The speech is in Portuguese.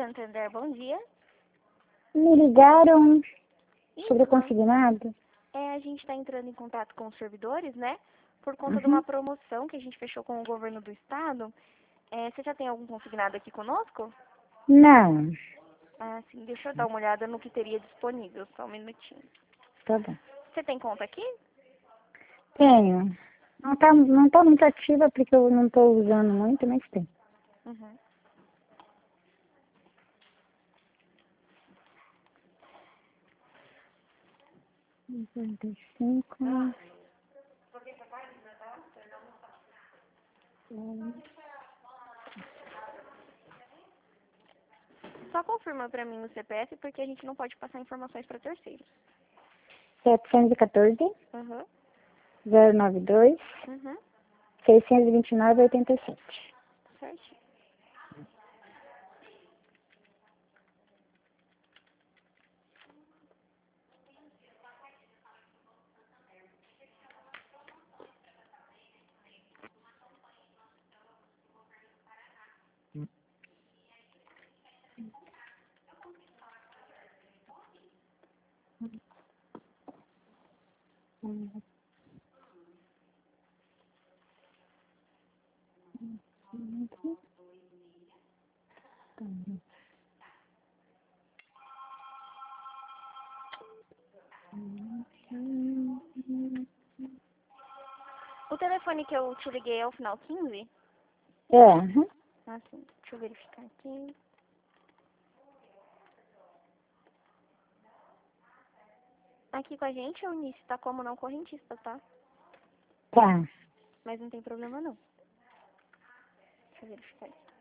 Santander, bom dia. Me ligaram sobre o Então, consignado? a gente está entrando em contato com os servidores, né? Por conta de uma promoção que a gente fechou com o governo do estado. Você já tem algum consignado aqui conosco? Não. Ah, sim. Deixa eu dar uma olhada no que teria disponível. Só um minutinho. Tá bom. Você tem conta aqui? Tenho. Não tá muito ativa porque eu não tô usando muito, mas tem. Uhum. Cinquenta e cinco. Só confirma pra mim o CPF porque a gente não pode passar informações para terceiros. 714 Uhum. 092 Uhum. 629 87. Certinho. O telefone que eu te liguei é o final 15? É. Ah, sim. Deixa eu verificar aqui. Aqui com a gente, o Eunice tá como não correntista, tá? Tá. Mas não tem problema não. Deixa eu verificar aqui.